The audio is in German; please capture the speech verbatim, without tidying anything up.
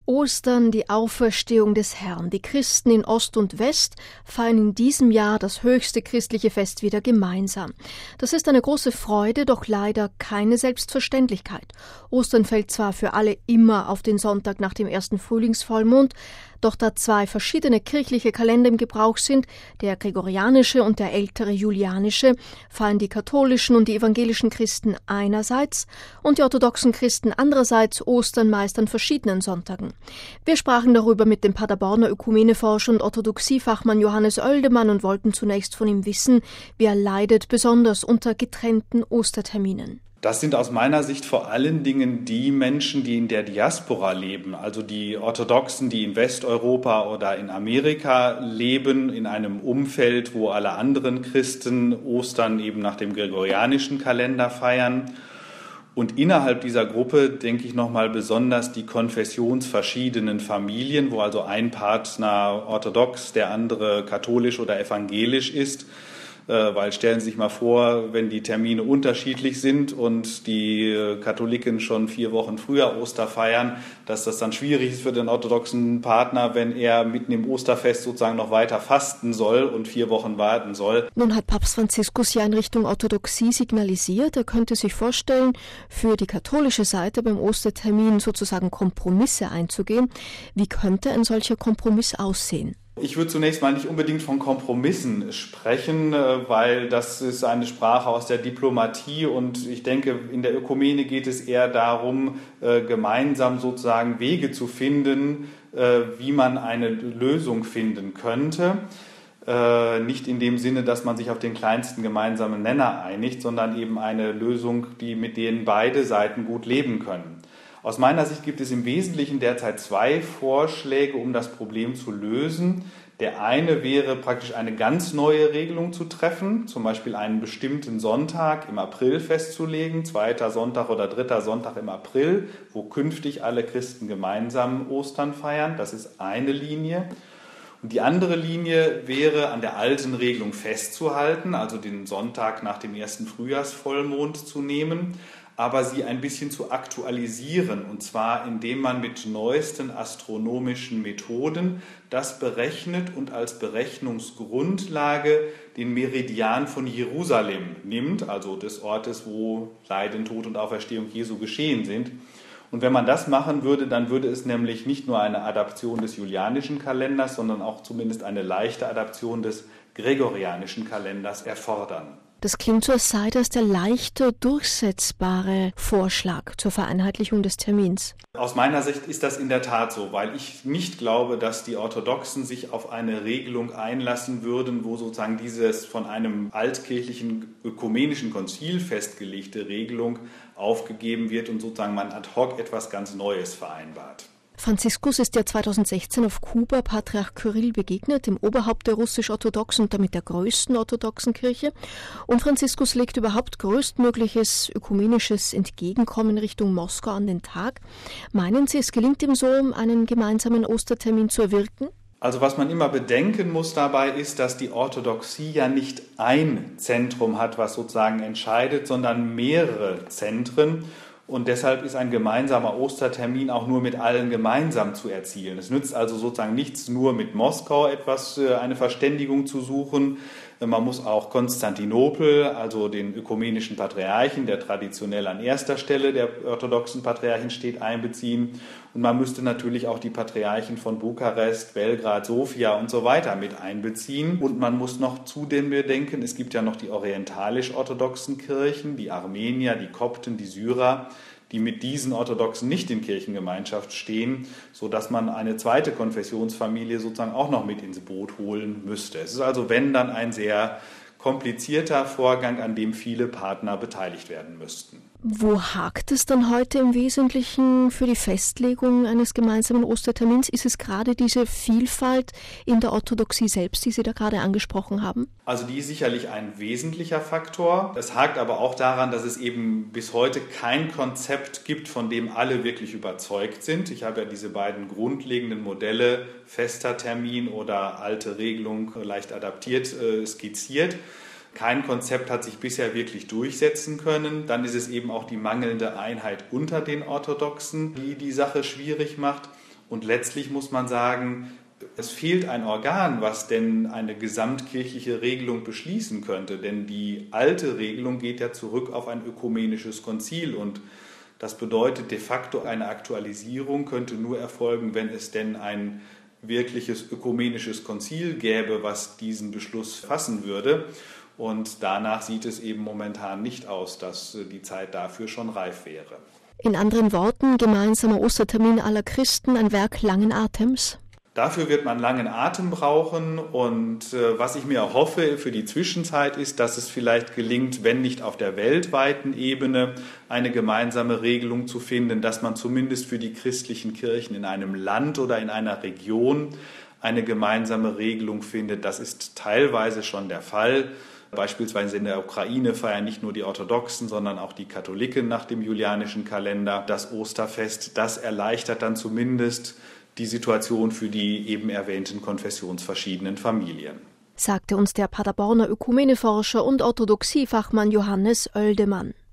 Ostern, die Auferstehung des Herrn. Die Christen in Ost und West feiern in diesem Jahr das höchste christliche Fest wieder gemeinsam. Das ist eine große Freude, doch leider keine Selbstverständlichkeit. Ostern fällt zwar für alle immer auf den Sonntag nach dem ersten Frühlingsvollmond, doch da zwei verschiedene kirchliche Kalender im Gebrauch sind, der gregorianische und der ältere julianische, feiern die katholischen und die evangelischen Christen einerseits und die orthodoxen Christen andererseits Ostern meist an verschiedenen Sonntagen. Wir sprachen darüber mit dem Paderborner Ökumeneforscher und Orthodixiefachmann Johannes Oeldemann und wollten zunächst von ihm wissen, wie er leidet, besonders unter getrennten Osterterminen. Das sind aus meiner Sicht vor allen Dingen die Menschen, die in der Diaspora leben, also die Orthodoxen, die in Westeuropa oder in Amerika leben, in einem Umfeld, wo alle anderen Christen Ostern eben nach dem gregorianischen Kalender feiern. Und innerhalb dieser Gruppe denke ich nochmal besonders die konfessionsverschiedenen Familien, wo also ein Partner orthodox, der andere katholisch oder evangelisch ist. Weil stellen Sie sich mal vor, wenn die Termine unterschiedlich sind und die Katholiken schon vier Wochen früher Oster feiern, dass das dann schwierig ist für den orthodoxen Partner, wenn er mitten im Osterfest sozusagen noch weiter fasten soll und vier Wochen warten soll. Nun hat Papst Franziskus ja in Richtung Orthodoxie signalisiert, er könnte sich vorstellen, für die katholische Seite beim Ostertermin sozusagen Kompromisse einzugehen. Wie könnte ein solcher Kompromiss aussehen? Ich würde zunächst mal nicht unbedingt von Kompromissen sprechen, weil das ist eine Sprache aus der Diplomatie und ich denke, in der Ökumene geht es eher darum, gemeinsam sozusagen Wege zu finden, wie man eine Lösung finden könnte. Nicht in dem Sinne, dass man sich auf den kleinsten gemeinsamen Nenner einigt, sondern eben eine Lösung, die mit denen beide Seiten gut leben können. Aus meiner Sicht gibt es im Wesentlichen derzeit zwei Vorschläge, um das Problem zu lösen. Der eine wäre praktisch eine ganz neue Regelung zu treffen, zum Beispiel einen bestimmten Sonntag im April festzulegen, zweiter Sonntag oder dritter Sonntag im April, wo künftig alle Christen gemeinsam Ostern feiern. Das ist eine Linie. Und die andere Linie wäre, an der alten Regelung festzuhalten, also den Sonntag nach dem ersten Frühjahrsvollmond zu nehmen, aber sie ein bisschen zu aktualisieren, und zwar indem man mit neuesten astronomischen Methoden das berechnet und als Berechnungsgrundlage den Meridian von Jerusalem nimmt, also des Ortes, wo Leiden, Tod und Auferstehung Jesu geschehen sind. Und wenn man das machen würde, dann würde es nämlich nicht nur eine Adaption des julianischen Kalenders, sondern auch zumindest eine leichte Adaption des gregorianischen Kalenders erfordern. Das klingt so, als sei das der leichter durchsetzbare Vorschlag zur Vereinheitlichung des Termins. Aus meiner Sicht ist das in der Tat so, weil ich nicht glaube, dass die Orthodoxen sich auf eine Regelung einlassen würden, wo sozusagen dieses von einem altkirchlichen ökumenischen Konzil festgelegte Regelung aufgegeben wird und sozusagen man ad hoc etwas ganz Neues vereinbart. Franziskus ist ja zweitausendsechzehn auf Kuba Patriarch Kyrill begegnet, dem Oberhaupt der russisch-orthodoxen und damit der größten orthodoxen Kirche. Und Franziskus legt überhaupt größtmögliches ökumenisches Entgegenkommen Richtung Moskau an den Tag. Meinen Sie, es gelingt ihm so, einen gemeinsamen Ostertermin zu erwirken? Also was man immer bedenken muss dabei ist, dass die Orthodoxie ja nicht ein Zentrum hat, was sozusagen entscheidet, sondern mehrere Zentren. Und deshalb ist ein gemeinsamer Ostertermin auch nur mit allen gemeinsam zu erzielen. Es nützt also sozusagen nichts, nur mit Moskau etwas, eine Verständigung zu suchen. Man muss auch Konstantinopel, also den ökumenischen Patriarchen, der traditionell an erster Stelle der orthodoxen Patriarchen steht, einbeziehen. Und man müsste natürlich auch die Patriarchen von Bukarest, Belgrad, Sofia und so weiter mit einbeziehen. Und man muss noch zudem bedenken, es gibt ja noch die orientalisch-orthodoxen Kirchen, die Armenier, die Kopten, die Syrer, die mit diesen Orthodoxen nicht in Kirchengemeinschaft stehen, sodass man eine zweite Konfessionsfamilie sozusagen auch noch mit ins Boot holen müsste. Es ist also, wenn dann, ein sehr komplizierter Vorgang, an dem viele Partner beteiligt werden müssten. Wo hakt es dann heute im Wesentlichen für die Festlegung eines gemeinsamen Ostertermins? Ist es gerade diese Vielfalt in der Orthodoxie selbst, die Sie da gerade angesprochen haben? Also die ist sicherlich ein wesentlicher Faktor. Es hakt aber auch daran, dass es eben bis heute kein Konzept gibt, von dem alle wirklich überzeugt sind. Ich habe ja diese beiden grundlegenden Modelle, fester Termin oder alte Regelung, leicht adaptiert, skizziert. Kein Konzept hat sich bisher wirklich durchsetzen können. Dann ist es eben auch die mangelnde Einheit unter den Orthodoxen, die die Sache schwierig macht. Und letztlich muss man sagen, es fehlt ein Organ, was denn eine gesamtkirchliche Regelung beschließen könnte. Denn die alte Regelung geht ja zurück auf ein ökumenisches Konzil. Und das bedeutet de facto, eine Aktualisierung könnte nur erfolgen, wenn es denn ein wirkliches ökumenisches Konzil gäbe, was diesen Beschluss fassen würde. Und danach sieht es eben momentan nicht aus, dass die Zeit dafür schon reif wäre. In anderen Worten, gemeinsamer Ostertermin aller Christen, ein Werk langen Atems? Dafür wird man langen Atem brauchen und äh, was ich mir auch hoffe für die Zwischenzeit ist, dass es vielleicht gelingt, wenn nicht auf der weltweiten Ebene eine gemeinsame Regelung zu finden, dass man zumindest für die christlichen Kirchen in einem Land oder in einer Region eine gemeinsame Regelung findet. Das ist teilweise schon der Fall. Beispielsweise in der Ukraine feiern nicht nur die Orthodoxen, sondern auch die Katholiken nach dem julianischen Kalender das Osterfest. Das erleichtert dann zumindest die Situation für die eben erwähnten konfessionsverschiedenen Familien. Sagte uns der Paderborner Ökumeneforscher und Orthodoxiefachmann Johannes Oeldemann.